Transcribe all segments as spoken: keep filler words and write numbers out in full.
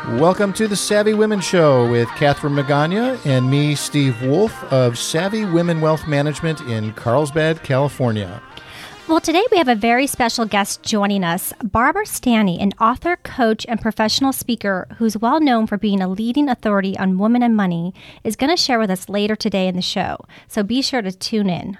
Welcome to the Savvy Women Show with Catherine Magana and me, Steve Wolf of Savvy Women Wealth Management in Carlsbad, California. Well, today we have a very special guest joining us, Barbara Stanny, an author, coach, and professional speaker who's well known for being a leading authority on women and money, is going to share with us later today in the show. So be sure to tune in.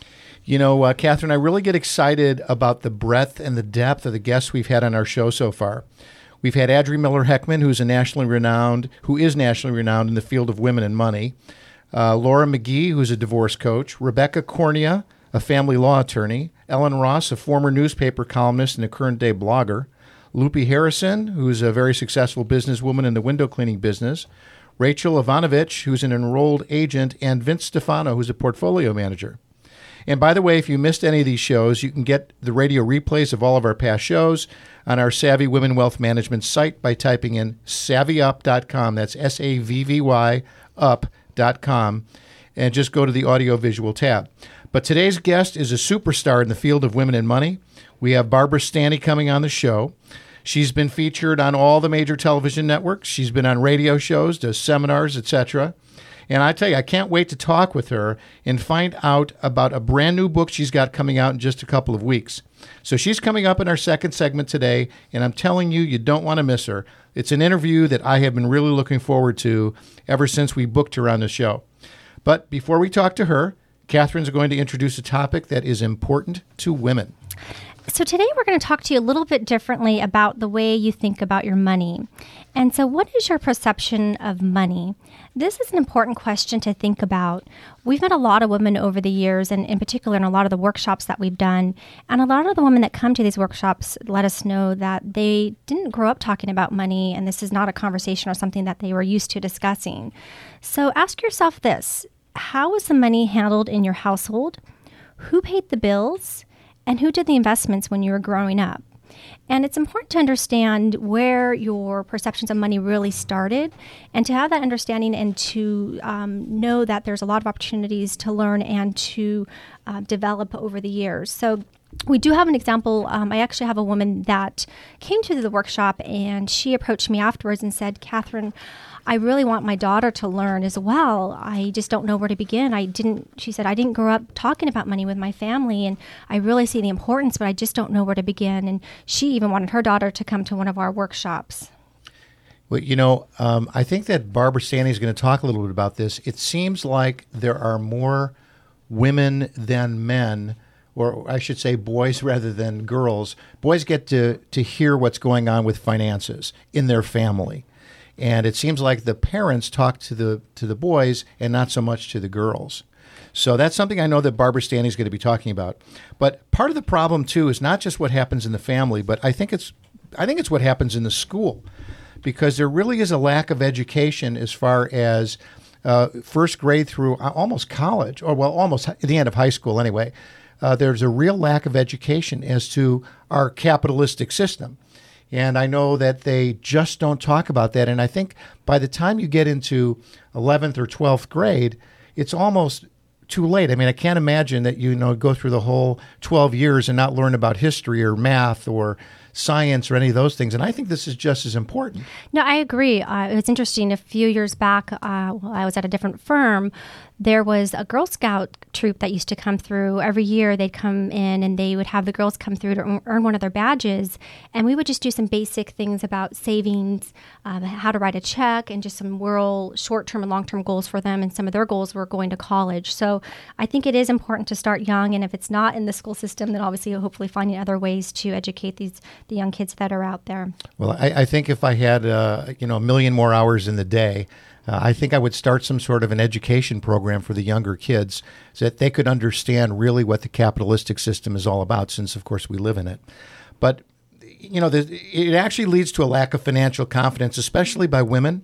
You know, uh, Catherine, I really get excited about the breadth and the depth of the guests we've had on our show so far. We've had Adri Miller-Heckman, who's a nationally renowned, who is nationally renowned in the field of women and money. Uh, Laura McGee, who's a divorce coach. Rebecca Cornea, a family law attorney. Ellen Ross, a former newspaper columnist and a current-day blogger. Lupe Harrison, who's a very successful businesswoman in the window cleaning business. Rachel Ivanovich, who's an enrolled agent. And Vince Stefano, who's a portfolio manager. And by the way, if you missed any of these shows, you can get the radio replays of all of our past shows on our Savvy Women Wealth Management site by typing in savvy up dot com. That's S A V V Y up dot com. And just go to the audio-visual tab. But today's guest is a superstar in the field of women and money. We have Barbara Stanny coming on the show. She's been featured on all the major television networks. She's been on radio shows, does seminars, et cetera. And I tell you, I can't wait to talk with her and find out about a brand new book she's got coming out in just a couple of weeks. So she's coming up in our second segment today, and I'm telling you, you don't want to miss her. It's an interview that I have been really looking forward to ever since we booked her on the show. But before we talk to her, Catherine's going to introduce a topic that is important to women. So today we're going to talk to you a little bit differently about the way you think about your money. And so what is your perception of money? This is an important question to think about. We've met a lot of women over the years, and in particular in a lot of the workshops that we've done. And a lot of the women that come to these workshops let us know that they didn't grow up talking about money, and this is not a conversation or something that they were used to discussing. So ask yourself this: how was the money handled in your household? Who paid the bills? And who did the investments when you were growing up? And it's important to understand where your perceptions of money really started, and to have that understanding and to um, know that there's a lot of opportunities to learn and to uh, develop over the years. So we do have an example. Um, I actually have a woman that came to the workshop, and she approached me afterwards and said, Catherine, I really want my daughter to learn as well. I just don't know where to begin. I didn't, she said, I didn't grow up talking about money with my family, and I really see the importance, but I just don't know where to begin. And she even wanted her daughter to come to one of our workshops. Well, you know, um, I think that Barbara Stanny is going to talk a little bit about this. It seems like there are more women than men, or I should say boys rather than girls. Boys get to, to hear what's going on with finances in their family. And it seems like the parents talk to the to the boys and not so much to the girls. So that's something I know that Barbara Stanny is going to be talking about. But part of the problem too is not just what happens in the family, but I think it's I think it's what happens in the school, because there really is a lack of education as far as uh, first grade through almost college, or well, almost at the end of high school anyway. Uh, there's a real lack of education as to our capitalistic system. And I know that they just don't talk about that. And I think by the time you get into eleventh or twelfth grade, it's almost too late. I mean, I can't imagine that you know go through the whole twelve years and not learn about history or math or science or any of those things. And I think this is just as important. No, I agree. Uh, it was interesting. A few years back, uh, while I was at a different firm, there was a Girl Scout troop that used to come through. Every year they'd come in and they would have the girls come through to earn one of their badges. And we would just do some basic things about savings, uh, how to write a check, and just some real short-term and long-term goals for them. And some of their goals were going to college. So I think it is important to start young. And if it's not in the school system, then obviously hopefully finding other ways to educate these the young kids that are out there. Well, I, I think if I had uh, you know a million more hours in the day, Uh, I think I would start some sort of an education program for the younger kids so that they could understand really what the capitalistic system is all about, since, of course, we live in it. But, you know, the, it actually leads to a lack of financial confidence, especially by women.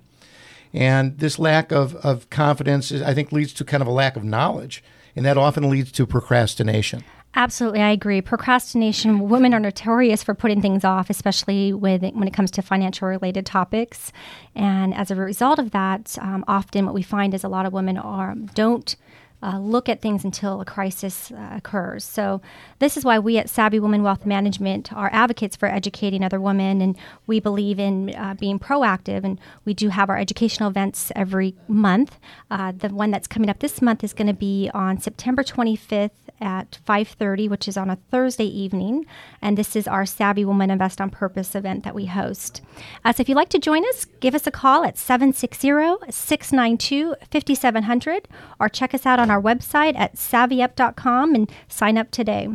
And this lack of, of confidence, is, I think, leads to kind of a lack of knowledge, and that often leads to procrastination. Absolutely, I agree. Procrastination, women are notorious for putting things off, especially with when it comes to financial-related topics. And as a result of that, um, often what we find is a lot of women are don't uh, look at things until a crisis uh, occurs. So this is why we at Savvy Women Wealth Management are advocates for educating other women, and we believe in uh, being proactive, and we do have our educational events every month. Uh, the one that's coming up this month is going to be on September twenty-fifth at five thirty, which is on a Thursday evening, and this is our Savvy Woman Invest on Purpose event that we host. Uh, so if you'd like to join us, give us a call at seven six zero, six nine two, five seven zero zero or check us out on our website at savvy up dot com and sign up today.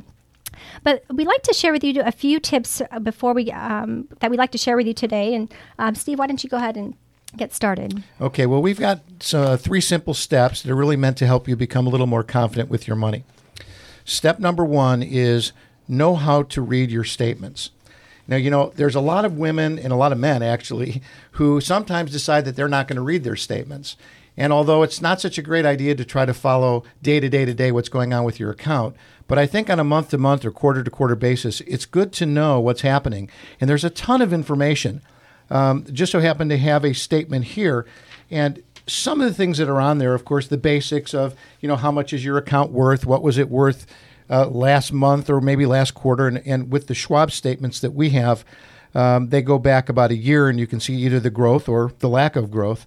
But we'd like to share with you a few tips before we um, that we'd like to share with you today. And um, Steve, why don't you go ahead and get started? Okay, well, we've got uh, three simple steps that are really meant to help you become a little more confident with your money. Step number one is know how to read your statements. Now, you know, there's a lot of women and a lot of men, actually, who sometimes decide that they're not going to read their statements. And although it's not such a great idea to try to follow day to day to day what's going on with your account, but I think on a month to month or quarter to quarter basis, it's good to know what's happening. And there's a ton of information. Um, just so happen to have a statement here. And some of the things that are on there, of course, the basics of, you know, how much is your account worth? What was it worth uh, last month or maybe last quarter? And, and with the Schwab statements that we have, um, they go back about a year, and you can see either the growth or the lack of growth.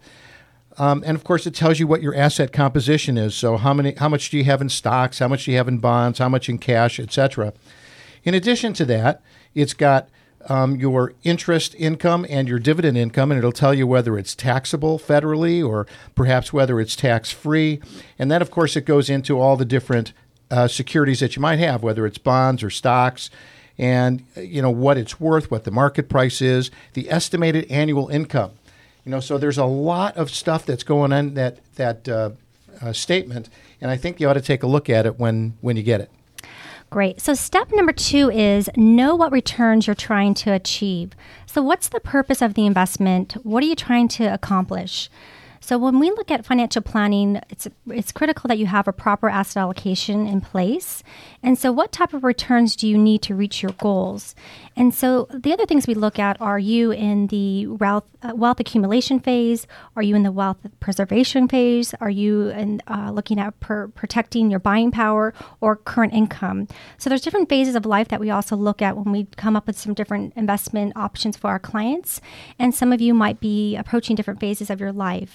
Um, and of course, it tells you what your asset composition is. So how many, how much do you have in stocks? How much do you have in bonds? How much in cash, et cetera. In addition to that, it's got Um, your interest income and your dividend income, and it'll tell you whether it's taxable federally or perhaps whether it's tax-free. And then, of course, it goes into all the different uh, securities that you might have, whether it's bonds or stocks, and you know what it's worth, what the market price is, the estimated annual income. You know, so there's a lot of stuff that's going on in that that uh, uh, statement, and I think you ought to take a look at it when when you get it. Great. So step number two is know what returns you're trying to achieve. So what's the purpose of the investment? What are you trying to accomplish? So when we look at financial planning, it's it's critical that you have a proper asset allocation in place. And so what type of returns do you need to reach your goals? And so the other things we look at, are you in the wealth, uh, wealth accumulation phase? Are you in the wealth preservation phase? Are you in, uh, looking at per protecting your buying power or current income? So there's different phases of life that we also look at when we come up with some different investment options for our clients. And some of you might be approaching different phases of your life.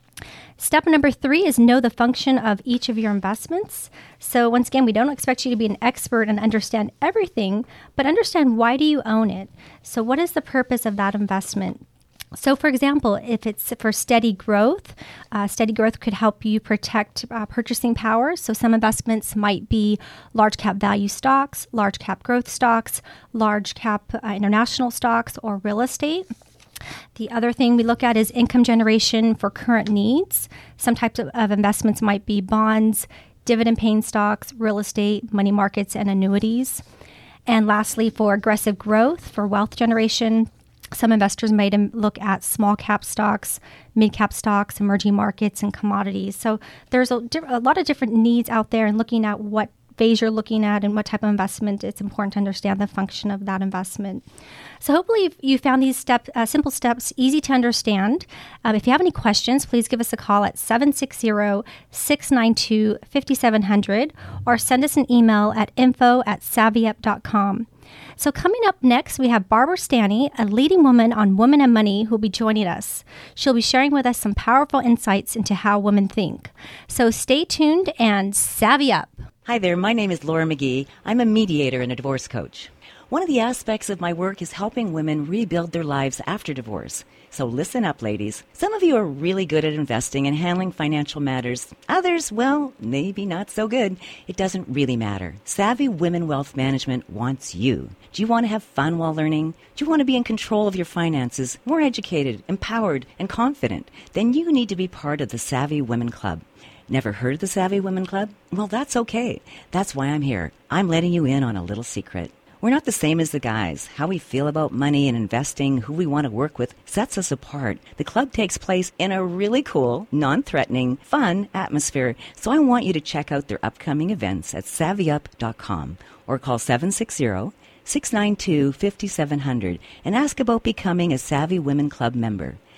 Step number three is know the function of each of your investments. So once again, we don't expect you to be an expert and understand everything, but understand, why do you own it? So what is the purpose of that investment? So for example, if it's for steady growth, uh, steady growth could help you protect uh, purchasing power. So some investments might be large cap value stocks, large cap growth stocks, large cap uh, international stocks, or real estate. The other thing we look at is income generation for current needs. Some types of, of investments might be bonds, dividend-paying stocks, real estate, money markets, and annuities. And lastly, for aggressive growth, for wealth generation, some investors might look at small cap stocks, mid cap stocks, emerging markets, and commodities. So there's a, a lot of different needs out there, and looking at what phase you're looking at and what type of investment, it's important to understand the function of that investment. So hopefully you found these step, uh, simple steps easy to understand. Um, if you have any questions, please give us a call at seven six zero, six nine two, five seven zero zero or send us an email at info at savvy up dot com. So coming up next, we have Barbara Stanny, a leading woman on Women and Money, who will be joining us. She'll be sharing with us some powerful insights into how women think. So stay tuned and savvy up. Hi there, my name is Laura McGee. I'm a mediator and a divorce coach. One of the aspects of my work is helping women rebuild their lives after divorce. So listen up, ladies. Some of you are really good at investing and handling financial matters. Others, well, maybe not so good. It doesn't really matter. Savvy Women Wealth Management wants you. Do you want to have fun while learning? Do you want to be in control of your finances, more educated, empowered, and confident? Then you need to be part of the Savvy Women Club. Never heard of the Savvy Women Club? Well, that's okay. That's why I'm here. I'm letting you in on a little secret. We're not the same as the guys. How we feel about money and investing, who we want to work with, sets us apart. The club takes place in a really cool, non-threatening, fun atmosphere. So I want you to check out their upcoming events at savvy up dot com or call seven six zero, six nine two, five seven zero zero and ask about becoming a Savvy Women Club member.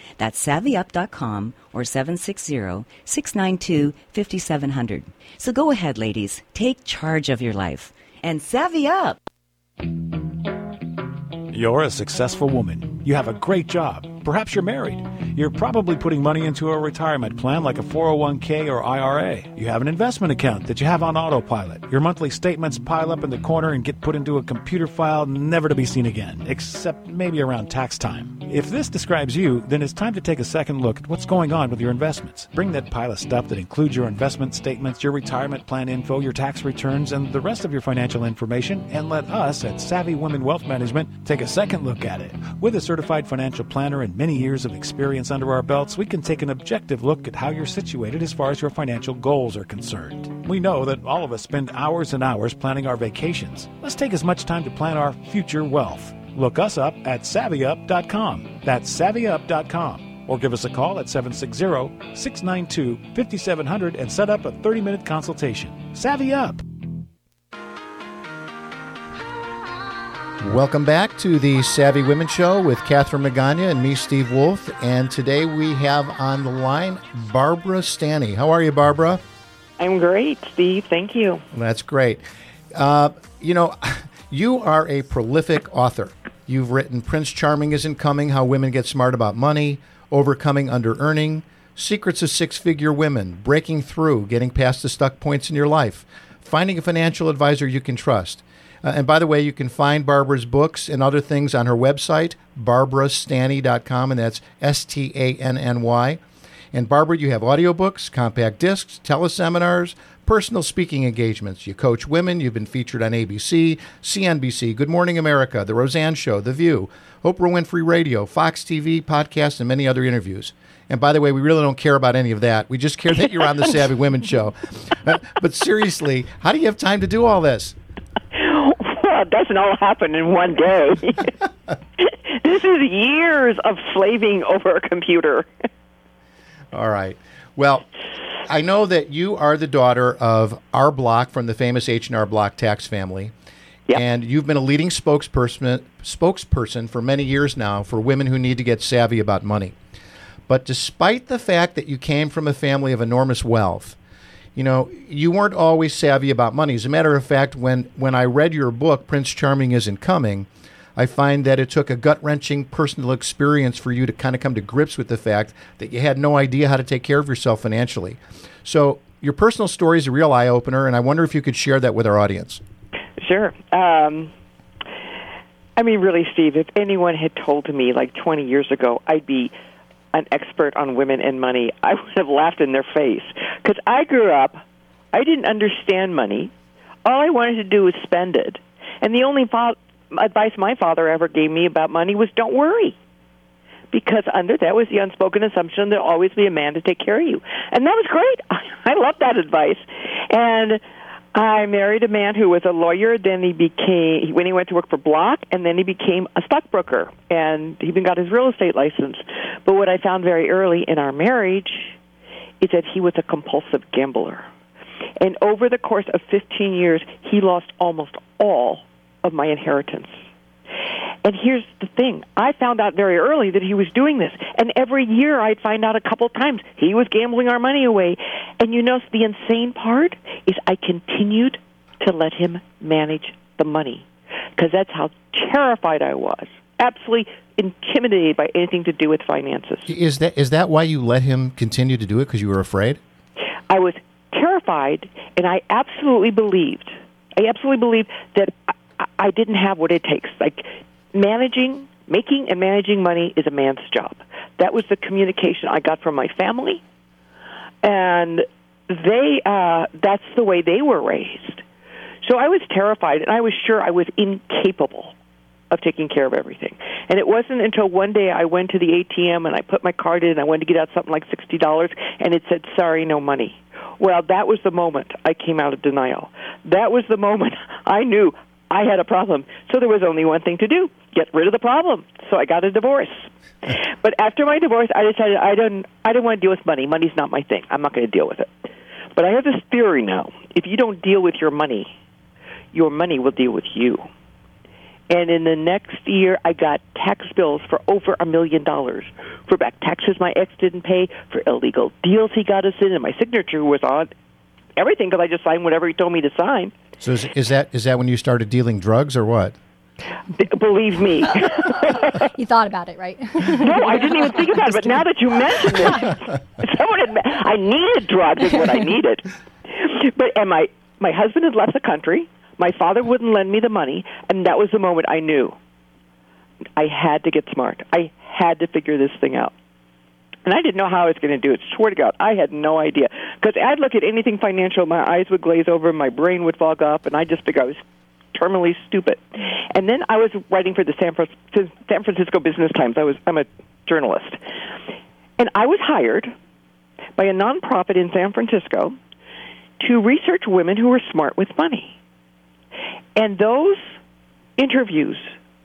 That's savvy up dot com or seven six zero, six nine two, five seven zero zero. So go ahead, ladies. Take charge of your life and savvy up. You're a successful woman. You have a great job. Perhaps you're married. You're probably putting money into a retirement plan like a four oh one k or I R A. You have an investment account that you have on autopilot. Your monthly statements pile up in the corner and get put into a computer file never to be seen again, except maybe around tax time. If this describes you, then it's time to take a second look at what's going on with your investments. Bring that pile of stuff that includes your investment statements, your retirement plan info, your tax returns, and the rest of your financial information, and let us at Savvy Women Wealth Management take a second look at it. With a certified financial planner and many years of experience under our belts, we can take an objective look at how you're situated as far as your financial goals are concerned. We know that all of us spend hours and hours planning our vacations. Let's take as much time to plan our future wealth. Look us up at savvy up dot com. That's savvy up dot com. Or give us a call at seven six zero, six nine two, five seven zero zero and set up a thirty-minute consultation. Savvy Up! Welcome back to the Savvy Women Show with Catherine Magana and me, Steve Wolf. And today we have on the line Barbara Stanny. How are you, Barbara? I'm great, Steve. Thank you. That's great. Uh, you know, you are a prolific author. You've written Prince Charming Isn't Coming, How Women Get Smart About Money, Overcoming Under-Earning, Secrets of Six-Figure Women, Breaking Through, Getting Past the Stuck Points in Your Life, Finding a Financial Advisor You Can Trust. Uh, and by the way, you can find Barbara's books and other things on her website, barbara stanny dot com, and that's S T A N N Y. And Barbara, you have audiobooks, compact discs, teleseminars, personal speaking engagements. You coach women. You've been featured on A B C, C N B C, Good Morning America, The Roseanne Show, The View, Oprah Winfrey Radio, Fox T V, podcasts, and many other interviews. And by the way, we really don't care about any of that. We just care that you're on the Savvy Women Show. Uh, but seriously, how do you have time to do all this? Well, it doesn't all happen in one day. This is years of slaving over a computer. All right. Well, I know that you are the daughter of R. Block from the famous H and R Block tax family. Yep. And you've been a leading spokesperson, spokesperson for many years now for women who need to get savvy about money. But despite the fact that you came from a family of enormous wealth, you know, you weren't always savvy about money. As a matter of fact, when, when I read your book, Prince Charming Isn't Coming, I find that it took a gut-wrenching personal experience for you to kind of come to grips with the fact that you had no idea how to take care of yourself financially. So your personal story is a real eye-opener, and I wonder if you could share that with our audience. Sure. Um, I mean, really, Steve, if anyone had told me like twenty years ago I'd be an expert on women and money, I would have laughed in their face. Because I grew up, I didn't understand money. All I wanted to do was spend it. And the only fa- advice my father ever gave me about money was don't worry. Because under that was the unspoken assumption there'll always be a man to take care of you. And that was great. I loved that advice. And I married a man who was a lawyer. Then he became, when he went to work for Block, and then he became a stockbroker. And he even got his real estate license. But what I found very early in our marriage is that he was a compulsive gambler. And over the course of fifteen years, he lost almost all of my inheritance. And here's the thing. I found out very early that he was doing this. And every year I'd find out a couple times he was gambling our money away. And you know, the insane part is I continued to let him manage the money because that's how terrified I was. Absolutely intimidated by anything to do with finances. Is that is that why you let him continue to do it, because you were afraid? I was terrified, and I absolutely believed, I absolutely believed that I, I didn't have what it takes. Like, managing, making and managing money is a man's job. That was the communication I got from my family, and they uh, that's the way they were raised. So I was terrified, and I was sure I was incapable of taking care of everything. And it wasn't until one day I went to the A T M and I put my card in and I wanted to get out something like sixty dollars, and it said, sorry, no money. Well, that was the moment I came out of denial. That was the moment I knew I had a problem. So there was only one thing to do, get rid of the problem. So I got a divorce. But after my divorce, I decided I don't, I don't want to deal with money. Money's not my thing. I'm not going to deal with it. But I have this theory now. If you don't deal with your money, your money will deal with you. And in the next year, I got tax bills for over a million dollars for back taxes my ex didn't pay, for illegal deals he got us in, and my signature was on everything because I just signed whatever he told me to sign. So is, is that is that when you started dealing drugs or what? B- believe me. You thought about it, right? No, I didn't even think about it, but now that you mentioned it, someone had, I needed drugs is what I needed. But and my, my husband had left the country. My father wouldn't lend me the money, and that was the moment I knew I had to get smart. I had to figure this thing out. And I didn't know how I was going to do it. Swear to God, I had no idea. Because I'd look at anything financial, my eyes would glaze over, my brain would fog up, and I'd just figure I was terminally stupid. And then I was writing for the San Francisco, San Francisco Business Times. I was, I'm a journalist. And I was hired by a nonprofit in San Francisco to research women who were smart with money. And those interviews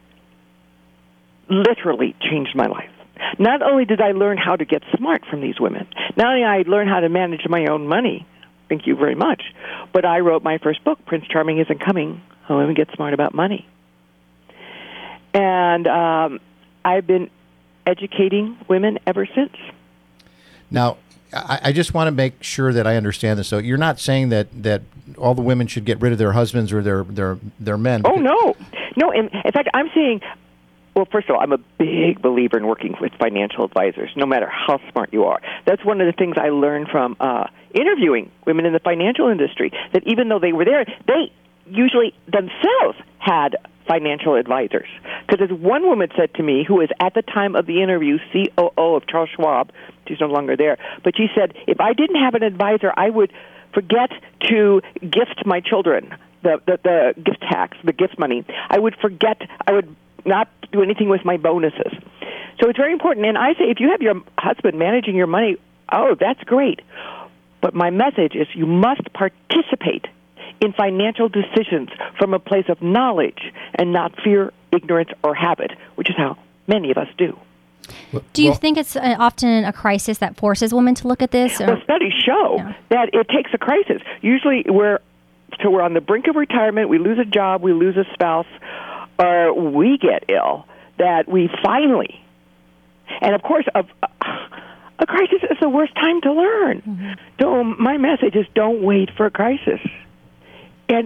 literally changed my life. Not only did I learn how to get smart from these women, not only did I learn how to manage my own money, thank you very much, but I wrote my first book, Prince Charming Isn't Coming, How Women Get Smart About Money. And um, I've been educating women ever since. Now, I, I just want to make sure that I understand this. So you're not saying that, that all the women should get rid of their husbands or their their, their men? Oh, no. No, in, in fact, I'm saying, well, first of all, I'm a big believer in working with financial advisors, no matter how smart you are. That's one of the things I learned from uh, interviewing women in the financial industry, that even though they were there, they usually themselves had financial advisors. Because as one woman said to me, who was at the time of the interview C O O of Charles Schwab, she's no longer there, but she said, if I didn't have an advisor, I would forget to gift my children the, the, the gift tax, the gift money. I would forget, I would not do anything with my bonuses. So it's very important. And I say, if you have your husband managing your money, oh, that's great. But my message is you must participate in financial decisions from a place of knowledge and not fear, ignorance, or habit, which is how many of us do. Do you Well- think it's uh, often a crisis that forces women to look at this? Or? Well, studies show Yeah. that it takes a crisis. Usually we're, so we're on the brink of retirement, we lose a job, we lose a spouse, or we get ill, that we finally, and of course, a, a crisis is the worst time to learn. Mm-hmm. So my message is don't wait for a crisis. And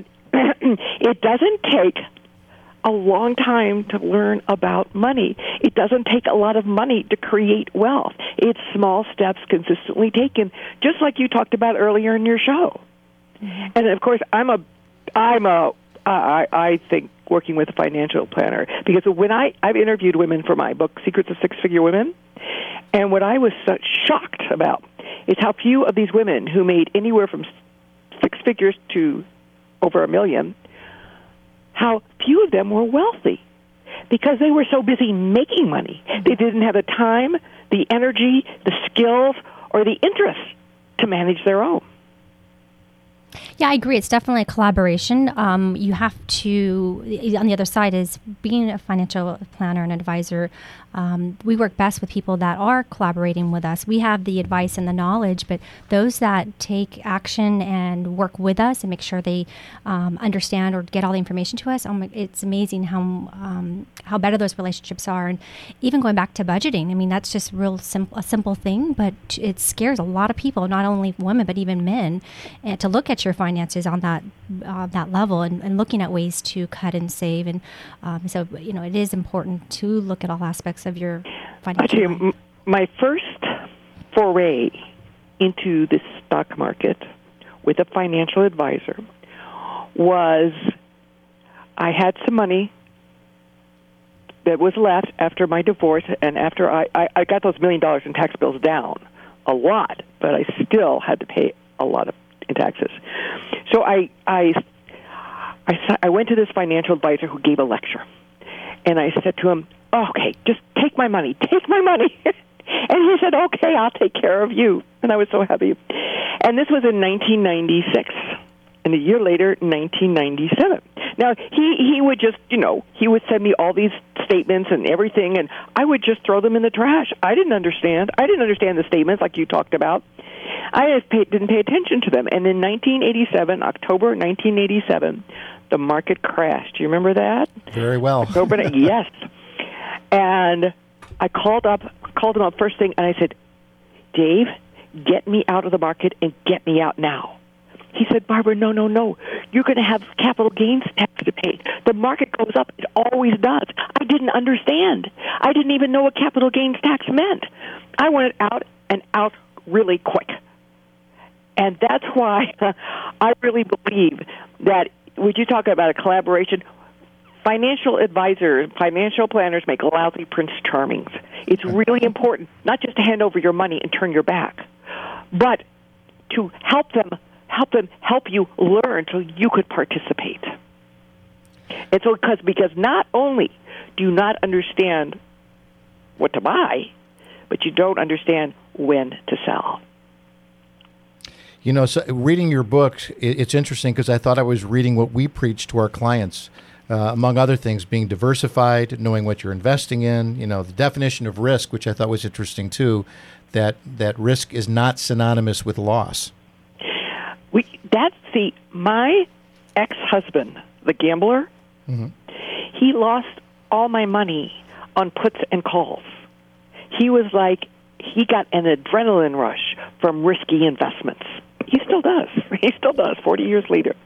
it doesn't take a long time to learn about money. It doesn't take a lot of money to create wealth. It's small steps consistently taken, just like you talked about earlier in your show. Mm-hmm. And of course, I'm a, I'm a, I, I think working with a financial planner, because when I, I've interviewed women for my book, Secrets of Six-Figure Women, and what I was so shocked about is how few of these women who made anywhere from six figures to over a million, how few of them were wealthy, because they were so busy making money. They didn't have the time, the energy, the skills, or the interest to manage their own. Yeah, I agree. It's definitely a collaboration. Um, you have to, on the other side, is being a financial planner and advisor. Um, we work best with people that are collaborating with us. We have the advice and the knowledge, but those that take action and work with us and make sure they um, understand or get all the information to us, um, it's amazing how um, how better those relationships are. And even going back to budgeting, I mean, that's just real simple, a simple thing, but it scares a lot of people, not only women, but even men, and to look at your finances on that uh, that level and, and looking at ways to cut and save. And um, so, you know, it is important to look at all aspects of your financial I tell you, life. m- my first foray into the stock market with a financial advisor was I had some money that was left after my divorce, and after I, I, I got those million dollars in tax bills down a lot, but I still had to pay a lot of in taxes. So I, I, I, I went to this financial advisor who gave a lecture, and I said to him, oh, okay, just take my money, take my money. And he said, okay, I'll take care of you. And I was so happy. And this was in nineteen ninety-six. And a year later, nineteen ninety-seven. Now, he, he would just, you know, he would send me all these statements and everything, and I would just throw them in the trash. I didn't understand. I didn't understand the statements like you talked about. I just pay, didn't pay attention to them. And in nineteen eighty-seven, October nineteen eighty-seven, the market crashed. Do you remember that? Very well. October, yes. And I called up, called him up first thing, and I said, Dave, get me out of the market and get me out now. He said, Barbara, no, no, no. You're going to have capital gains tax to pay. The market goes up. It always does. I didn't understand. I didn't even know what capital gains tax meant. I wanted out and out really quick. And that's why I really believe that, would you talk about a collaboration? Financial advisors, financial planners make lousy Prince Charmings. It's really important not just to hand over your money and turn your back, but to help them help them help you learn so you could participate. And so because because not only do you not understand what to buy, but you don't understand when to sell. You know, so reading your book, it's interesting because I thought I was reading what we preach to our clients, uh, among other things, being diversified, knowing what you're investing in, you know, the definition of risk, which I thought was interesting too, that, that risk is not synonymous with loss. We that's the my ex-husband, the gambler, mm-hmm. he lost all my money on puts and calls. He was like, he got an adrenaline rush from risky investments. He still does. He still does, forty years later.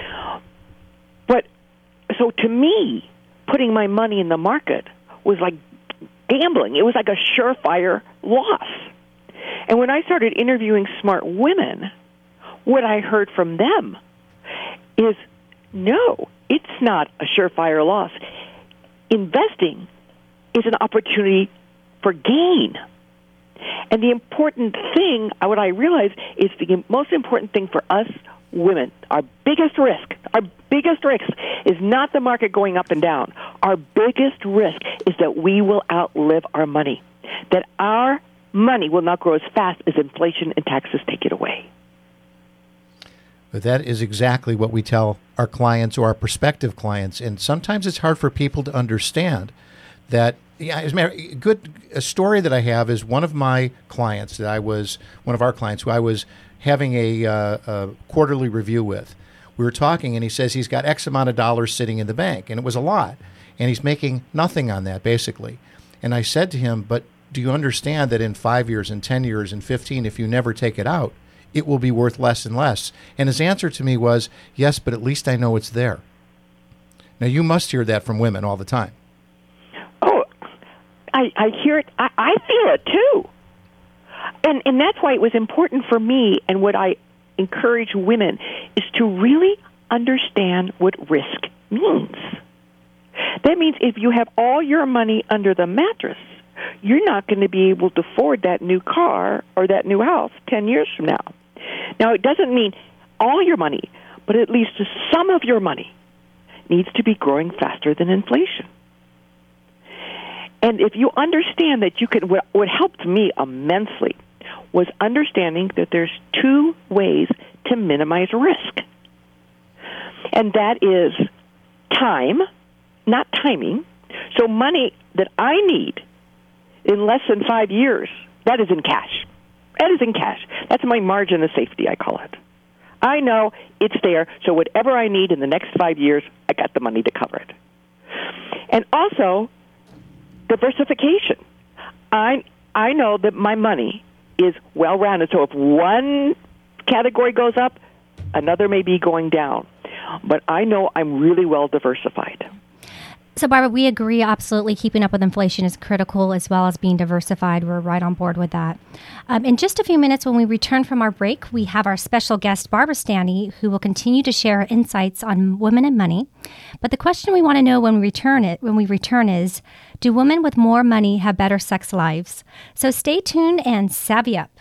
But, so to me, putting my money in the market was like gambling. It was like a surefire loss. And when I started interviewing smart women, what I heard from them is, no, it's not a surefire loss. Investing is an opportunity for gain. And the important thing, what I realize, is the most important thing for us women, our biggest risk, our biggest risk is not the market going up and down. Our biggest risk is that we will outlive our money, that our money will not grow as fast as inflation and taxes take it away. But that is exactly what we tell our clients or our prospective clients. And sometimes it's hard for people to understand that. Yeah, as a matter, good a story that I have is one of my clients that I was one of our clients who I was having a, uh, a quarterly review with. We were talking, and he says he's got X amount of dollars sitting in the bank, and it was a lot, and he's making nothing on that basically. And I said to him, "But do you understand that in five years, and ten years, and fifteen, if you never take it out, it will be worth less and less?" And his answer to me was, "Yes, but at least I know it's there." Now you must hear that from women all the time. I, I hear it. I, I feel it too, and and that's why it was important for me. And what I encourage women is to really understand what risk means. That means if you have all your money under the mattress, you're not going to be able to afford that new car or that new house ten years from now. Now, it doesn't mean all your money, but at least some of your money needs to be growing faster than inflation. And if you understand that you can, what, what helped me immensely was understanding that there's two ways to minimize risk. And that is time, not timing. So money that I need in less than five years, that is in cash. That is in cash. That's my margin of safety, I call it. I know it's there, so whatever I need in the next five years, I got the money to cover it. And also, diversification. I I know that my money is well-rounded, so if one category goes up, another may be going down. But I know I'm really well diversified. So, Barbara, we agree absolutely keeping up with inflation is critical as well as being diversified. We're right on board with that. Um, in just a few minutes, when we return from our break, we have our special guest, Barbara Stanny, who will continue to share her insights on women and money. But the question we want to know when we return it, when we return is, do women with more money have better sex lives? So stay tuned and savvy up.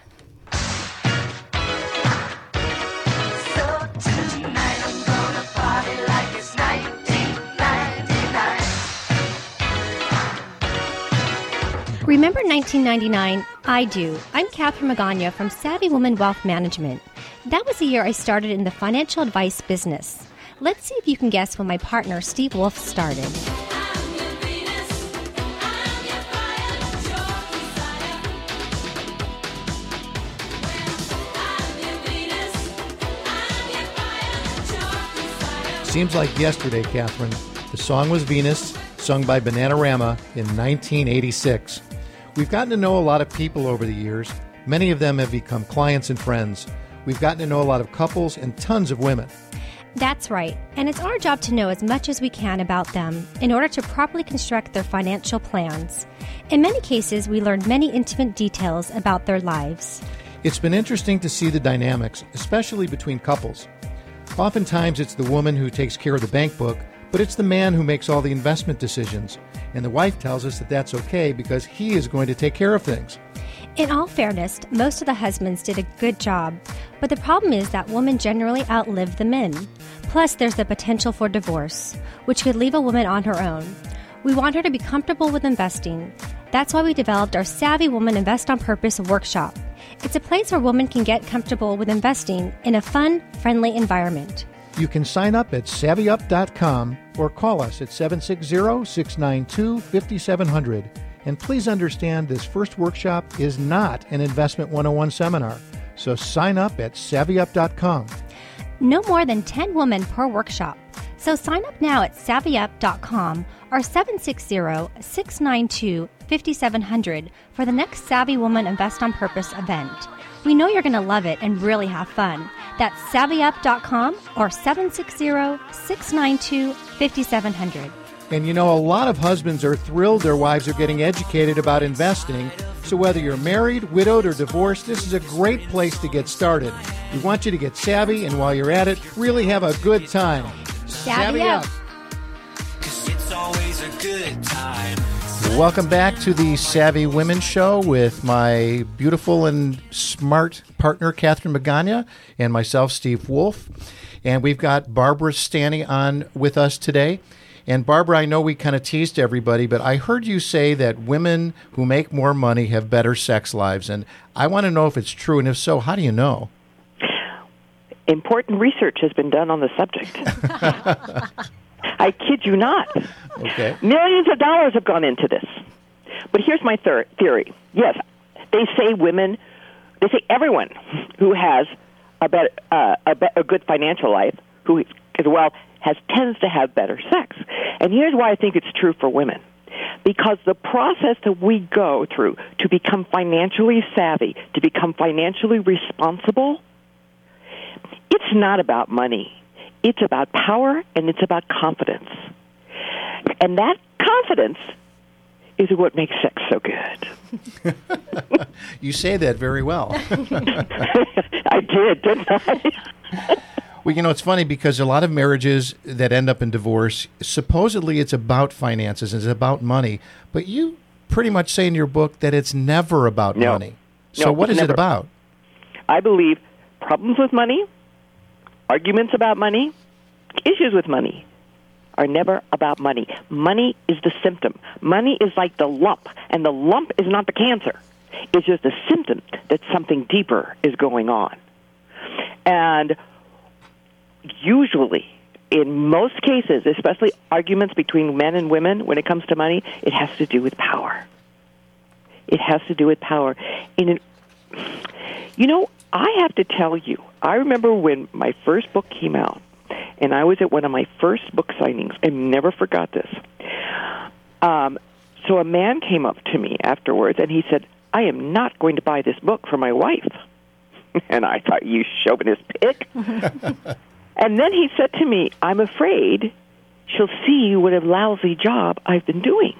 Remember nineteen ninety-nine? I do. I'm Catherine Magana from Savvy Woman Wealth Management. That was the year I started in the financial advice business. Let's see if you can guess when my partner, Steve Wolf, started. Seems like yesterday, Catherine. The song was Venus, sung by Bananarama in nineteen eighty-six. We've gotten to know a lot of people over the years. Many of them have become clients and friends. We've gotten to know a lot of couples and tons of women. That's right, and it's our job to know as much as we can about them in order to properly construct their financial plans. In many cases, we learn many intimate details about their lives. It's been interesting to see the dynamics, especially between couples. Oftentimes, it's the woman who takes care of the bank book, but it's the man who makes all the investment decisions. And the wife tells us that that's okay because he is going to take care of things. In all fairness, most of the husbands did a good job, but the problem is that women generally outlive the men. Plus, there's the potential for divorce, which could leave a woman on her own. We want her to be comfortable with investing. That's why we developed our Savvy Woman Invest on Purpose workshop. It's a place where women can get comfortable with investing in a fun, friendly environment. You can sign up at savvy up dot com or call us at seven six zero, six nine two, five seven zero zero. And please understand this first workshop is not an Investment one oh one seminar. So sign up at savvy up dot com. No more than ten women per workshop. So sign up now at savvy up dot com or seven six zero, six nine two, five seven zero zero for the next Savvy Woman Invest on Purpose event. We know you're going to love it and really have fun. That's savvy up dot com or seven six zero, six nine two, five seven zero zero. And you know, a lot of husbands are thrilled their wives are getting educated about investing. So whether you're married, widowed, or divorced, this is a great place to get started. We want you to get savvy, and while you're at it, really have a good time. Savvy, savvy up. up. 'Cause it's always a good time. Welcome back to the Savvy Women Show with my beautiful and smart partner, Catherine Magana, and myself, Steve Wolf. And we've got Barbara Stanny on with us today. And Barbara, I know we kind of teased everybody, but I heard you say that women who make more money have better sex lives. And I want to know if it's true, and if so, how do you know? Important research has been done on the subject. I kid you not. Okay. Millions of dollars have gone into this. But here's my thir- theory. Yes, they say women, they say everyone who has a, bet- uh, a, be- a good financial life, who as well has tends to have better sex. And here's why I think it's true for women. Because the process that we go through to become financially savvy, to become financially responsible, it's not about money. It's about power, and it's about confidence. And that confidence is what makes sex so good. You say that very well. I did, didn't I? Well, you know, it's funny because a lot of marriages that end up in divorce, supposedly it's about finances, it's about money. But you pretty much say in your book that it's never about no. money. So no, what is never. it about? I believe problems with money, arguments about money, issues with money are never about money. Money is the symptom. Money is like the lump, and the lump is not the cancer. It's just a symptom that something deeper is going on. And usually, in most cases, especially arguments between men and women when it comes to money, it has to do with power. It has to do with power. In an, you know, I have to tell you, I remember when my first book came out, and I was at one of my first book signings. I never forgot this. Um, so a man came up to me afterwards, and he said, I am not going to buy this book for my wife. And I thought, you chauvinist pig. And then he said to me, I'm afraid she'll see what a lousy job I've been doing.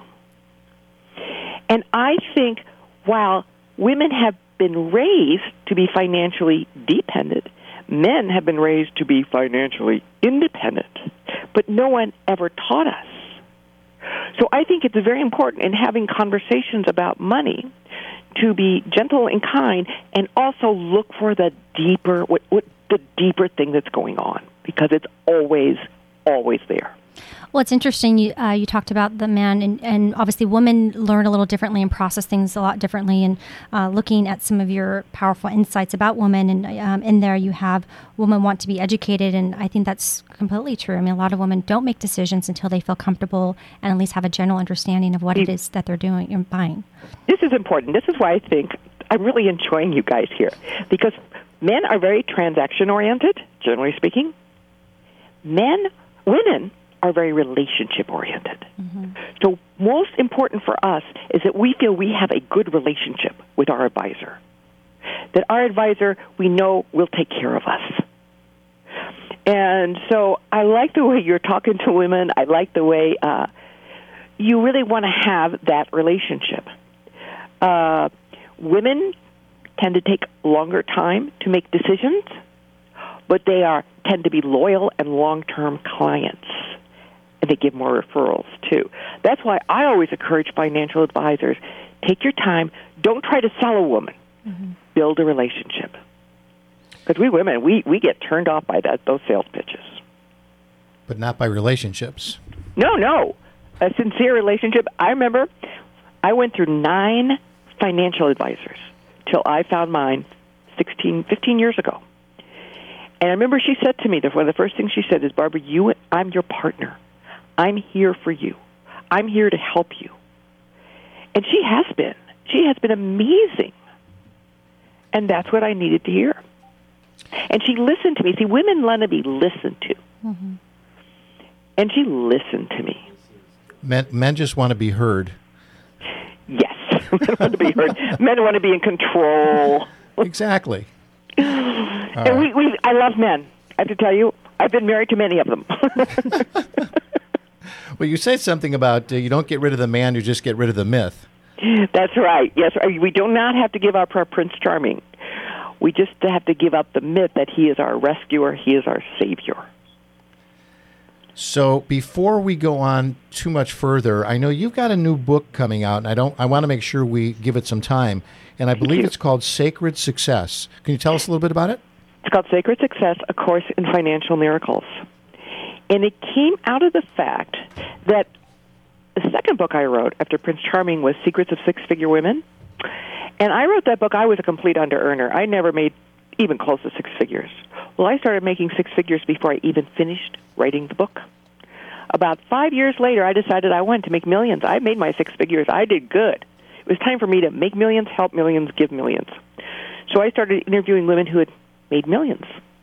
And I think while women have been raised to be financially dependent, men have been raised to be financially independent, but no one ever taught us. So I think it's very important in having conversations about money to be gentle and kind, and also look for the deeper, what, what the deeper thing that's going on, because it's always, always there. Well, it's interesting. You uh, you talked about the man, and, and obviously women learn a little differently and process things a lot differently. And uh, looking at some of your powerful insights about women, and um, in there you have women want to be educated, and I think that's completely true. I mean, a lot of women don't make decisions until they feel comfortable and at least have a general understanding of what it is that they're doing and buying. This is important. This is why I think I'm really enjoying you guys here, because men are very transaction-oriented, generally speaking. Men women are very relationship-oriented. Mm-hmm. So most important for us is that we feel we have a good relationship with our advisor, that our advisor, we know, will take care of us. And so I like the way you're talking to women. I like the way uh, you really want to have that relationship. Uh, women tend to take longer time to make decisions, but they are tend to be loyal and long-term clients. And they give more referrals, too. That's why I always encourage financial advisors, take your time. Don't try to sell a woman. Mm-hmm. Build a relationship. Because we women, we, we get turned off by that those sales pitches. But not by relationships. No, no. A sincere relationship. I remember I went through nine financial advisors till I found mine sixteen, fifteen years ago. And I remember she said to me, one of the first things she said is, Barbara, you, I'm your partner. I'm here for you. I'm here to help you. And she has been. She has been amazing. And that's what I needed to hear. And she listened to me. See, women want to be listened to. Mm-hmm. And she listened to me. Men, men just want to be heard. Yes. Men want to be heard. Men want to be in control. Exactly. And right. we, we, I love men. I have to tell you, I've been married to many of them. Well, you say something about uh, you don't get rid of the man, you just get rid of the myth. That's right. Yes, we do not have to give up our Prince Charming. We just have to give up the myth that he is our rescuer, he is our savior. So before we go on too much further, I know you've got a new book coming out, and I don't. I want to make sure we give it some time. And I Thank believe you. It's called Sacred Success. Can you tell us a little bit about it? It's called Sacred Success, A Course in Financial Miracles. And it came out of the fact that the second book I wrote after Prince Charming was Secrets of Six-Figure Women. And I wrote that book, I was a complete under-earner. I never made even close to six figures. Well, I started making six figures before I even finished writing the book. About five years later, I decided I wanted to make millions. I made my six figures. I did good. It was time for me to make millions, help millions, give millions. So I started interviewing women who had made millions.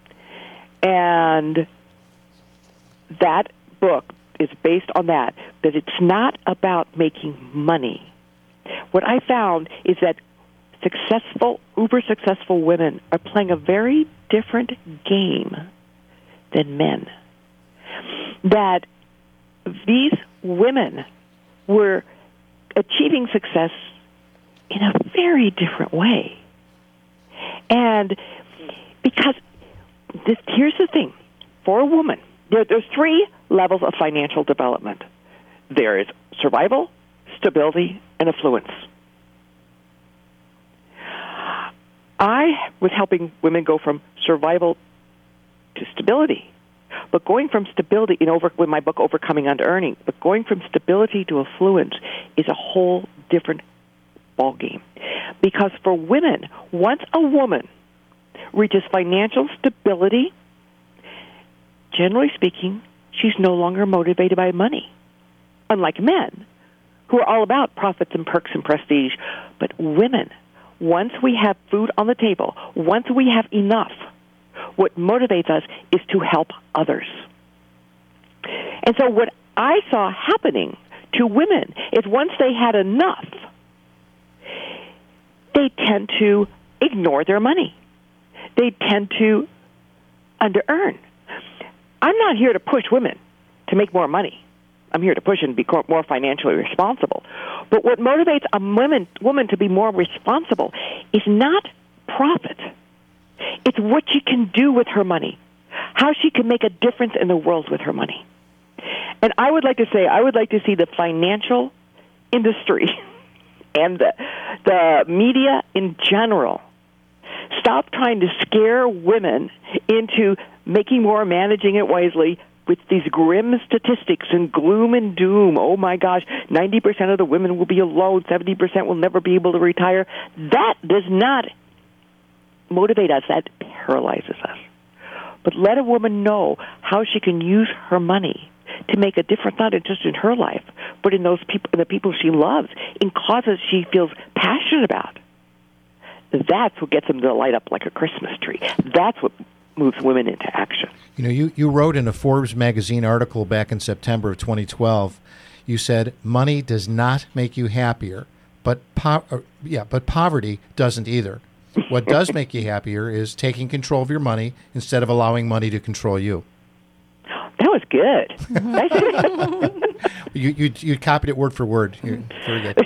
And that book is based on that, that it's not about making money. What I found is that successful, uber-successful women are playing a very different game than men. That these women were achieving success in a very different way. And because this, here's the thing, for a woman, there, there's three levels of financial development. There is survival, stability, and affluence. I was helping women go from survival to stability. But going from stability, in over, with my book, Overcoming Under-Earning, but going from stability to affluence is a whole different ballgame. Because for women, once a woman reaches financial stability, generally speaking, she's no longer motivated by money. Unlike men, who are all about profits and perks and prestige. But women, once we have food on the table, once we have enough, what motivates us is to help others. And so what I saw happening to women is once they had enough, they tend to ignore their money. They tend to under-earn. I'm not here to push women to make more money. I'm here to push and be more financially responsible. But what motivates a woman, woman to be more responsible is not profit. It's what she can do with her money, how she can make a difference in the world with her money. And I would like to say, I would like to see the financial industry and the, the media in general stop trying to scare women into making more, managing it wisely, with these grim statistics and gloom and doom. Oh, my gosh, ninety percent of the women will be alone, seventy percent will never be able to retire. That does not motivate us. That paralyzes us. But let a woman know how she can use her money to make a difference, not just in her life, but in those people, in the people she loves, in causes she feels passionate about. That's what gets them to light up like a Christmas tree. That's what moves women into action. You know, you, you wrote in a Forbes magazine article back in September of twenty twelve, you said, money does not make you happier, but po- uh, yeah, but poverty doesn't either. What does make you happier is taking control of your money instead of allowing money to control you. That was good. you, you you copied it word for word. You're very good.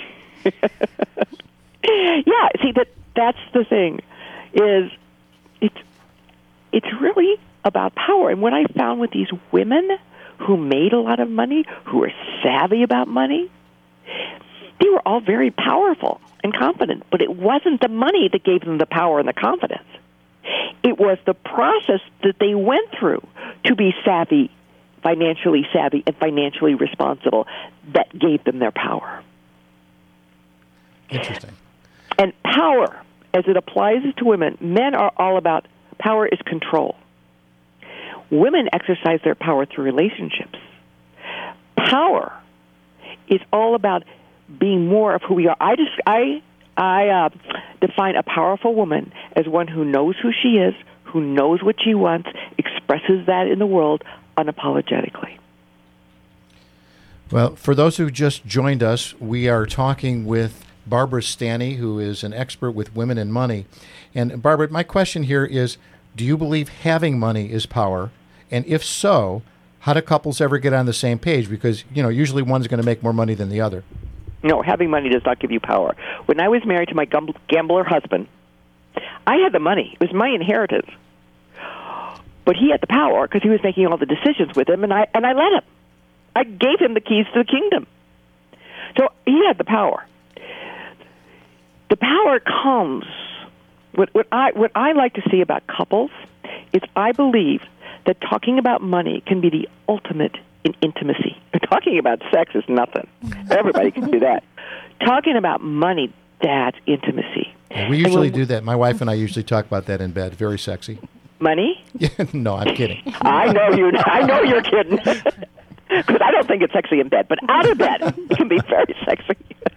Yeah, see, that that's the thing, is it's it's really about power. And what I found with these women who made a lot of money, who were savvy about money, they were all very powerful and confident, but it wasn't the money that gave them the power and the confidence. It was the process that they went through to be savvy, financially savvy, and financially responsible that gave them their power. Interesting. And power, as it applies to women, men are all about power is control. Women exercise their power through relationships. Power is all about being more of who we are. I just I I uh, define a powerful woman as one who knows who she is, who knows what she wants, expresses that in the world unapologetically. Well, for those who just joined us, we are talking with Barbara Stanny, who is an expert with women and money. And Barbara, my question here is, do you believe having money is power? And if so, how do couples ever get on the same page? Because, you know, usually one's going to make more money than the other. No, having money does not give you power. When I was married to my gum- gambler husband, I had the money. It was my inheritance. But he had the power because he was making all the decisions with him, and I and I let him. I gave him the keys to the kingdom. So he had the power. The power comes. What, what I what I like to see about couples is I believe that talking about money can be the ultimate in intimacy. Talking about sex is nothing. Everybody can do that. Talking about money, that's intimacy. Yeah, we usually do that. My wife and I usually talk about that in bed. Very sexy. Money? No, I'm kidding. I know you. I know you're kidding. Because I don't think it's sexy in bed, but out of bed it can be very sexy.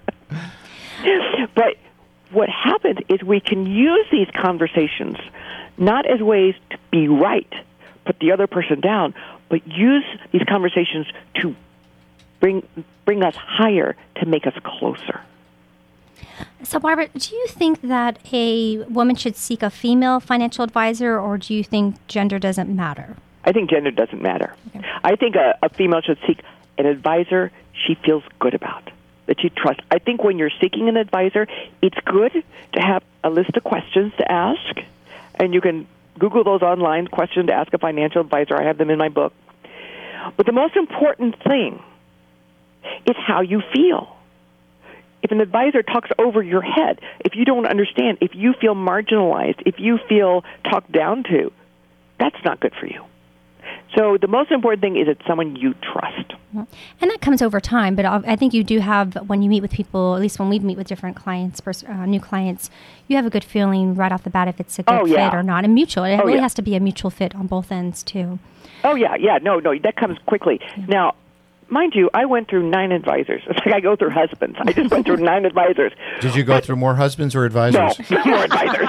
But what happens is we can use these conversations not as ways to be right, put the other person down, but use these conversations to bring bring us higher, to make us closer. So, Barbara, do you think that a woman should seek a female financial advisor, or do you think gender doesn't matter? I think gender doesn't matter. Okay. I think a, a female should seek an advisor she feels good about, that she trusts. I think when you're seeking an advisor, it's good to have a list of questions to ask, and you can Google those online, question to ask a financial advisor. I have them in my book. But the most important thing is how you feel. If an advisor talks over your head, if you don't understand, if you feel marginalized, if you feel talked down to, that's not good for you. So the most important thing is it's someone you trust. And that comes over time, but I think you do have, when you meet with people, at least when we meet with different clients, uh, new clients, you have a good feeling right off the bat if it's a good oh, yeah. fit or not, and mutual. It oh, really yeah. has to be a mutual fit on both ends, too. Oh, yeah, yeah, no, no, that comes quickly. Yeah. Now, mind you, I went through nine advisors. It's like I go through husbands. I just went through nine advisors. Did you go but, through more husbands or advisors? No, more advisors.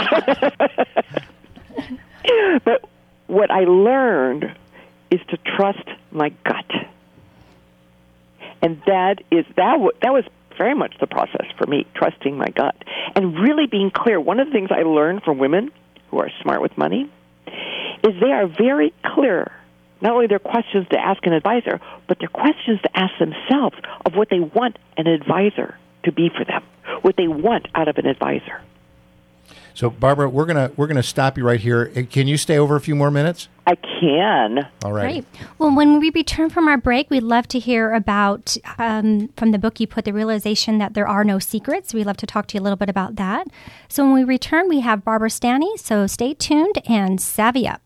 But what I learned is to trust my gut. And that is that w- that was very much the process for me, trusting my gut. And really being clear. One of the things I learned from women who are smart with money is they are very clear, not only their questions to ask an advisor, but their questions to ask themselves of what they want an advisor to be for them, what they want out of an advisor. So, Barbara, we're gonna we're gonna stop you right here. Can you stay over a few more minutes? I can. All right. Great. Well, when we return from our break, we'd love to hear about, um, from the book you put, the realization that there are no secrets. We'd love to talk to you a little bit about that. So when we return, we have Barbara Stanny. So stay tuned and savvy up.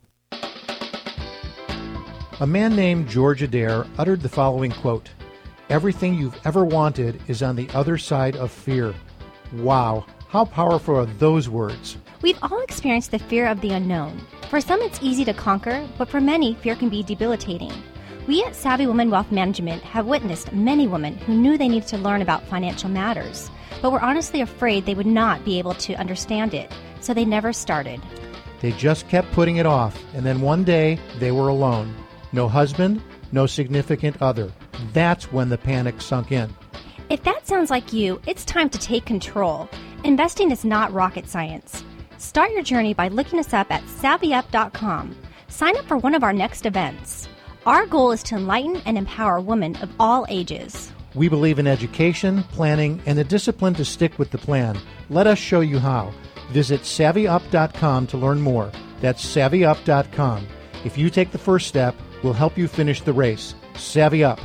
A man named George Adair uttered the following quote: "Everything you've ever wanted is on the other side of fear." Wow. How powerful are those words? We've all experienced the fear of the unknown. For some, it's easy to conquer, but for many, fear can be debilitating. We at Savvy Women Wealth Management have witnessed many women who knew they needed to learn about financial matters, but were honestly afraid they would not be able to understand it, so they never started. They just kept putting it off, and then one day they were alone. No husband, no significant other. That's when the panic sunk in. If that sounds like you, it's time to take control. Investing is not rocket science. Start your journey by looking us up at savvy up dot com. Sign up for one of our next events. Our goal is to enlighten and empower women of all ages. We believe in education, planning, and the discipline to stick with the plan. Let us show you how. Visit savvy up dot com to learn more. That's savvy up dot com. If you take the first step, we'll help you finish the race. Savvy Up.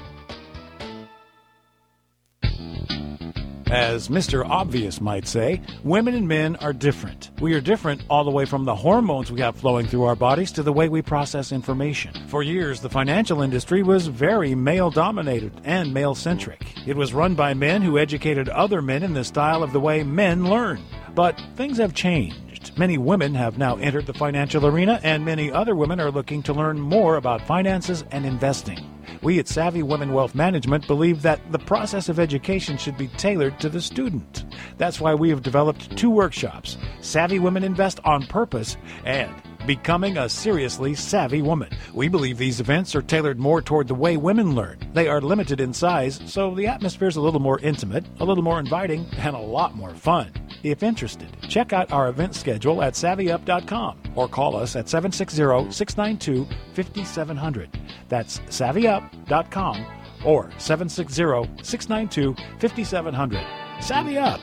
As Mister Obvious might say, women and men are different. We are different all the way from the hormones we have flowing through our bodies to the way we process information. For years, the financial industry was very male-dominated and male-centric. It was run by men who educated other men in the style of the way men learn. But things have changed. Many women have now entered the financial arena, and many other women are looking to learn more about finances and investing. We at Savvy Women Wealth Management believe that the process of education should be tailored to the student. That's why we have developed two workshops, Savvy Women Invest on Purpose and Becoming a Seriously Savvy Woman. We believe these events are tailored more toward the way women learn. They are limited in size, so the atmosphere is a little more intimate, a little more inviting, and a lot more fun. If interested, check out our event schedule at savvy up dot com or call us at seven six zero, six nine two, five seven zero zero. That's savvy up dot com or seven six zero, six nine two, five seven zero zero. Savvy Up!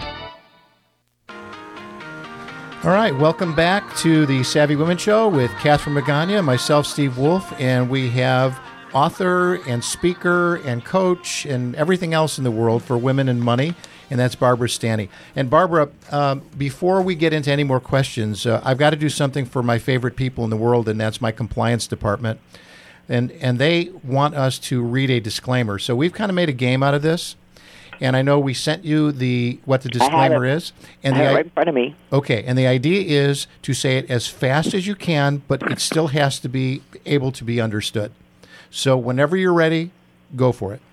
All right, welcome back to the Savvy Women Show with Catherine Magana, myself, Steve Wolf, and we have author and speaker and coach and everything else in the world for women and money, and that's Barbara Stanny. And Barbara, um, before we get into any more questions, uh, I've got to do something for my favorite people in the world, and that's my compliance department. And and they want us to read a disclaimer. So we've kind of made a game out of this. And I know we sent you the what the disclaimer is. And I the have it right in front of me. Okay, and the idea is to say it as fast as you can, but it still has to be able to be understood. So whenever you're ready, go for it.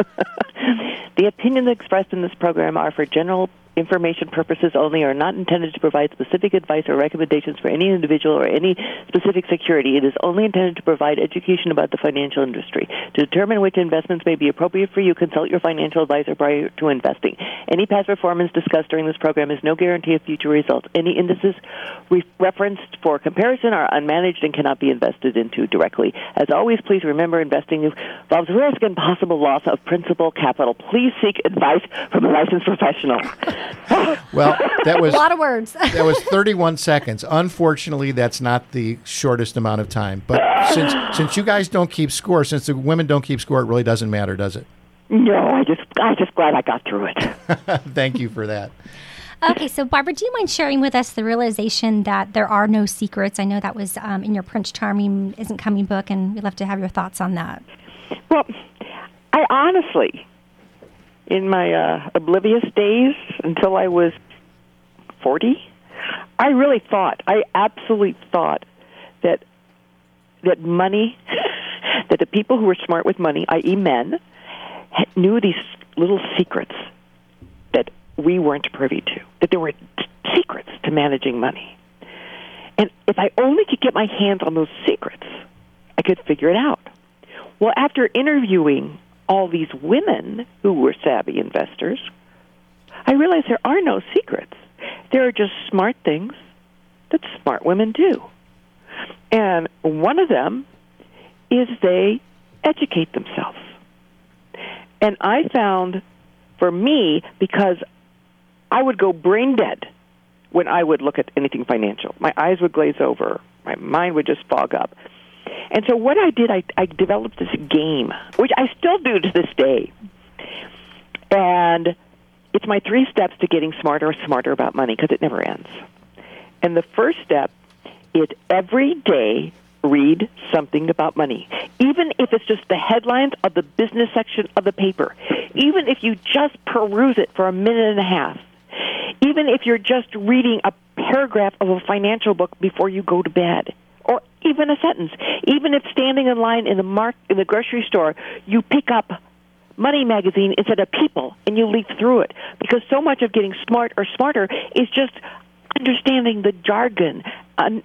The opinions expressed in this program are for general information purposes only, are not intended to provide specific advice or recommendations for any individual or any specific security. It is only intended to provide education about the financial industry. To determine which investments may be appropriate for you, consult your financial advisor prior to investing. Any past performance discussed during this program is no guarantee of future results. Any indices re- referenced for comparison are unmanaged and cannot be invested into directly. As always, please remember investing involves risk and possible loss of principal capital. Please seek advice from a licensed professional. Well, that was a lot of words. That was thirty-one seconds. Unfortunately, that's not the shortest amount of time. But since since you guys don't keep score, since the women don't keep score, it really doesn't matter, does it? No, I just I'm just glad I got through it. Thank you for that. Okay, so Barbara, do you mind sharing with us the realization that there are no secrets? I know that was um, in your Prince Charming Isn't Coming book, and we'd love to have your thoughts on that. Well, I honestly, in my uh, oblivious days until I was forty, I really thought, I absolutely thought that that money, that the people who were smart with money, that is men, knew these little secrets that we weren't privy to, that there were t- secrets to managing money. And if I only could get my hands on those secrets, I could figure it out. Well, after interviewing all these women who were savvy investors, I realized there are no secrets. There are just smart things that smart women do. And one of them is they educate themselves. And I found, for me, because I would go brain dead when I would look at anything financial. My eyes would glaze over. My mind would just fog up. And so what I did, I, I developed this game, which I still do to this day. And it's my three steps to getting smarter and smarter about money, because it never ends. And the first step is every day read something about money, even if it's just the headlines of the business section of the paper, even if you just peruse it for a minute and a half, even if you're just reading a paragraph of a financial book before you go to bed, or even a sentence, even if standing in line in the mark in the grocery store, you pick up Money Magazine instead of People, and you leaf through it, because so much of getting smart or smarter is just understanding the jargon, uh,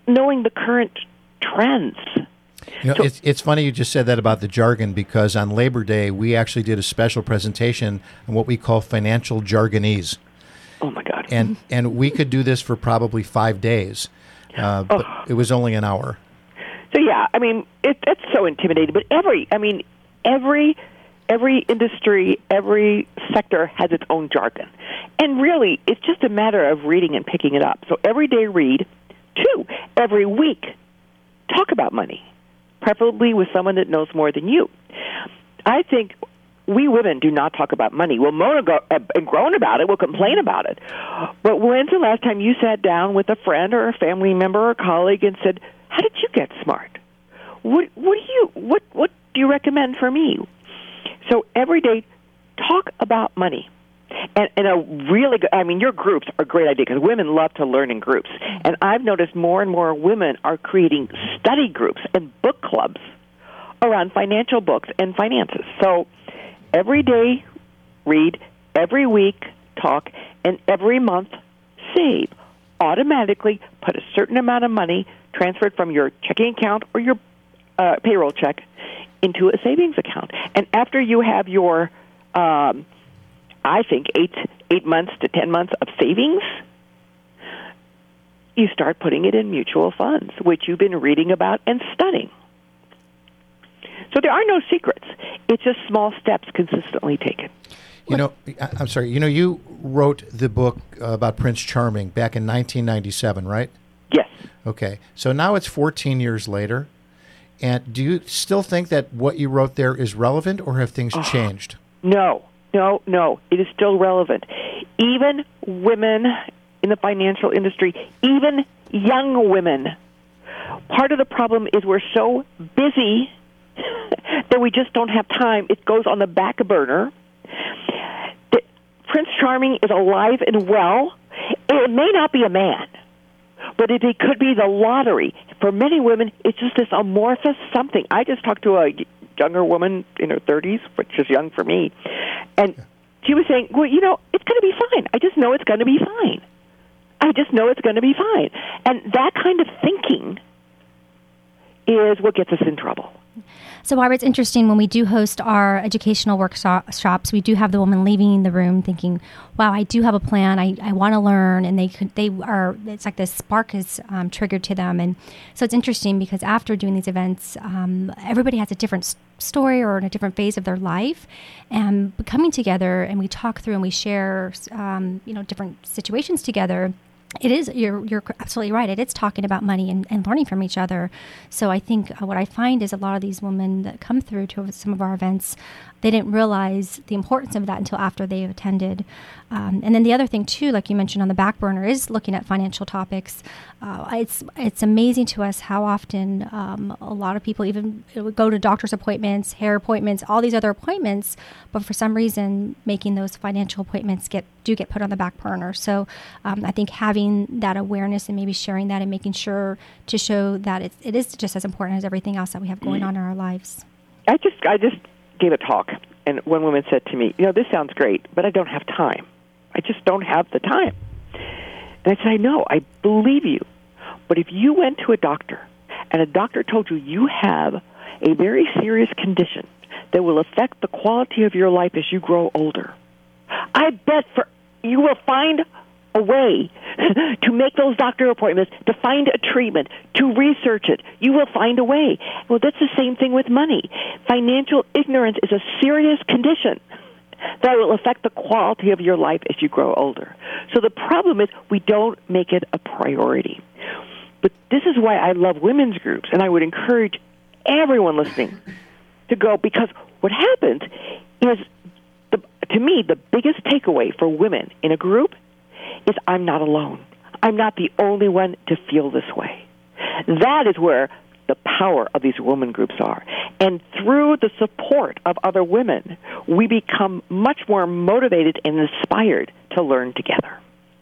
knowing the current trends. You know, So- it's, it's funny you just said that about the jargon, because on Labor Day, we actually did a special presentation on what we call financial jargonese. Oh, my God. And, and we could do this for probably five days, uh, but it was only an hour. So, yeah, I mean, it, it's so intimidating. But every, I mean, every every industry, every sector has its own jargon. And really, it's just a matter of reading and picking it up. So every day read. Two, every week talk about money, preferably with someone that knows more than you. I think we women do not talk about money. We'll moan and groan about it. We'll complain about it. But when's the last time you sat down with a friend or a family member or a colleague and said, "How did you get smart? What what do you what what do you recommend for me?" So every day, talk about money. And, and a really good, I mean, your groups are a great idea because women love to learn in groups. And I've noticed more and more women are creating study groups and book clubs around financial books and finances. So every day, read, every week, talk, and every month, save. Automatically put a certain amount of money transferred from your checking account or your uh, payroll check into a savings account. And after you have your, um, I think, eight eight months to ten months of savings, you start putting it in mutual funds, which you've been reading about and studying. So there are no secrets. It's just small steps consistently taken. You know, I- I'm sorry, you know, you wrote the book uh, about Prince Charming back in nineteen ninety-seven, right? Yes. Okay. So now it's fourteen years later. And do you still think that what you wrote there is relevant, or have things changed? No, no, no. It is still relevant. Even women in the financial industry, even young women, part of the problem is we're so busy that we just don't have time. It goes on the back burner. The, Prince Charming is alive and well. It may not be a man, but it, it could be the lottery. For many women, it's just this amorphous something. I just talked to a younger woman in her thirties, which is young for me, and she was saying, well, you know, it's going to be fine. I just know it's going to be fine. I just know it's going to be fine. And that kind of thinking is what gets us in trouble. So, Barbara, it's interesting when we do host our educational workshops, we do have the woman leaving the room thinking, wow, I do have a plan. I, I want to learn. And they could, they are, it's like this spark is um, triggered to them. And so it's interesting because after doing these events, um, everybody has a different s- story or in a different phase of their life. And coming together and we talk through and we share, um, you know, different situations together. It is, you're you're absolutely right. It is talking about money and, and learning from each other. So I think uh, what I find is a lot of these women that come through to some of our events, they didn't realize the importance of that until after they attended. Um, and then the other thing too, like you mentioned on the back burner, is looking at financial topics. Uh, it's it's amazing to us how often um, a lot of people even go to doctor's appointments, hair appointments, all these other appointments, but for some reason making those financial appointments get do get put on the back burner. So um, I think having that awareness and maybe sharing that and making sure to show that it, it is just as important as everything else that we have going on in our lives. I just I just gave a talk, and one woman said to me, you know, this sounds great, but I don't have time. I just don't have the time. And I said, I know, I believe you. But if you went to a doctor and a doctor told you you have a very serious condition that will affect the quality of your life as you grow older, I bet for you will find a way to make those doctor appointments, to find a treatment, to research it. You will find a way. Well, that's the same thing with money. Financial ignorance is a serious condition that will affect the quality of your life as you grow older. So the problem is we don't make it a priority. But this is why I love women's groups, and I would encourage everyone listening to go, because what happens is, the, to me, the biggest takeaway for women in a group is I'm not alone. I'm not the only one to feel this way. That is where the power of these women groups are. And through the support of other women, we become much more motivated and inspired to learn together.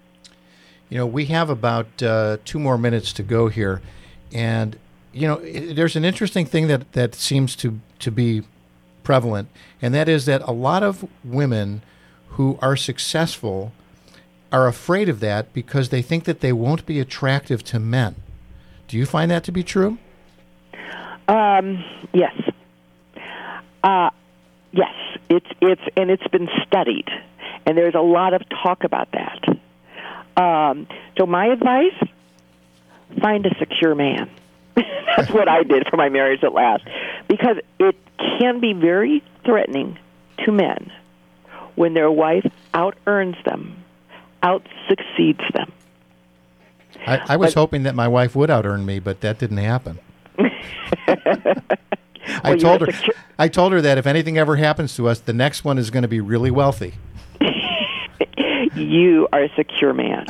You know, we have about uh, two more minutes to go here. And, you know, it, there's an interesting thing that, that seems to, to be prevalent, and that is that a lot of women who are successful are afraid of that because they think that they won't be attractive to men, Do you find that to be true? Um, yes. Uh, yes, it's it's and it's been studied, and there's a lot of talk about that. Um, so my advice: find a secure man. That's what I did for my marriage at last, because it can be very threatening to men when their wife out earns them, out succeeds them. I, I was but, hoping that my wife would out earn me, but that didn't happen. I well, told her secu- I told her that if anything ever happens to us, the next one is going to be really wealthy. You are a secure man.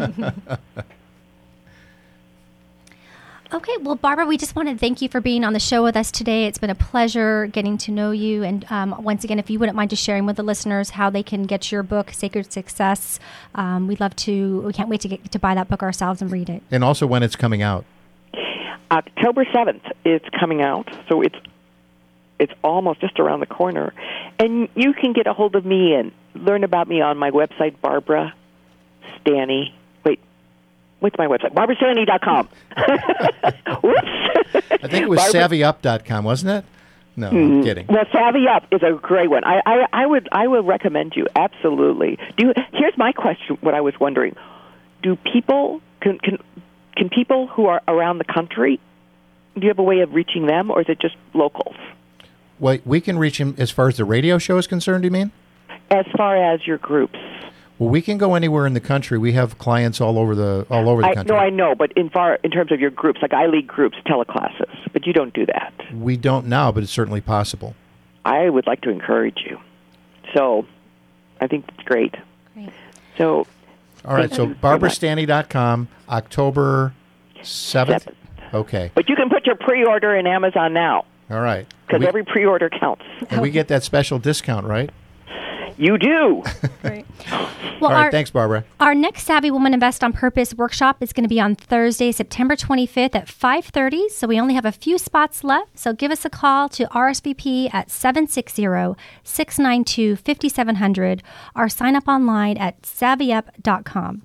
Okay, well, Barbara, we just want to thank you for being on the show with us today. It's been a pleasure getting to know you. And um, once again, if you wouldn't mind just sharing with the listeners how they can get your book, Sacred Success, um, we'd love to. We can't wait to get to buy that book ourselves and read it. And also when it's coming out. October seventh, it's coming out, so it's it's almost just around the corner. And you can get a hold of me and learn about me on my website, Barbara Stanny. Wait, what's my website? barbara stanny dot com. Whoops. I think it was Barbara- savvy up dot com, wasn't it? No, Mm-hmm. I'm kidding. Well, Savvy Up is a great one. I, I, I would I would recommend you, absolutely. Do you, here's my question, what I was wondering. Do people, can, can, can people who are around the country, do you have a way of reaching them, or is it just locals? Well, we can reach him as far as the radio show is concerned, you mean? As far as your groups. Well, we can go anywhere in the country. We have clients all over the all over the I, country. no, I know, but in far in terms of your groups, like I lead groups, teleclasses, but you don't do that. We don't now, but it's certainly possible. I would like to encourage you. So I think it's great. Great. So All right, thank so you so barbara much. stanny dot com, October seventh. Seventh. Okay. But you can put your pre-order in Amazon now, All right. because We- every pre-order counts. and we get that special discount, right? You do. Great. All Well, right, our, thanks, Barbara. our next Savvy Woman Invest on Purpose workshop is going to be on Thursday, September twenty-fifth at five thirty. So we only have a few spots left. So give us a call to R S V P at seven six zero, six nine two, five seven zero zero or sign up online at savvy up dot com.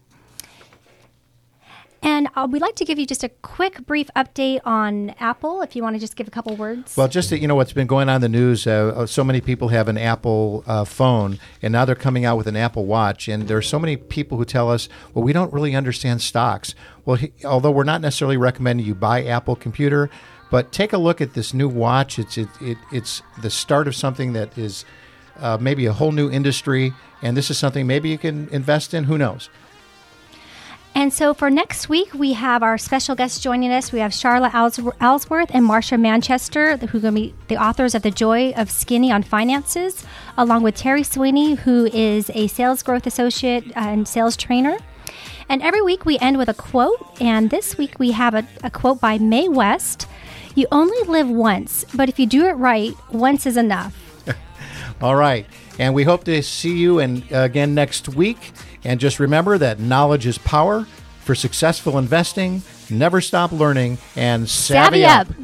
And uh, we'd like to give you just a quick, brief update on Apple, if you want to just give a couple words. Well, just that, you know, what's been going on in the news, uh, so many people have an Apple uh, phone, and now they're coming out with an Apple Watch. And there are so many people who tell us, well, we don't really understand stocks. Well, he, although we're not necessarily recommending you buy Apple computer, but take a look at this new watch. It's it, it it's the start of something that is uh, maybe a whole new industry, and this is something maybe you can invest in. Who knows? And so for next week, we have our special guests joining us. We have Charlotte Ellsworth Ellsworth and Marsha Manchester, who are going to be the authors of The Joy of Skinny on Finances, along with Terry Sweeney, who is a sales growth associate and sales trainer. And every week we end with a quote. And this week we have a, a quote by Mae West. You only live once, but if you do it right, once is enough. All right. And we hope to see you and uh, again next week. And just remember that knowledge is power. For successful investing, never stop learning, and savvy, Savvy up. up.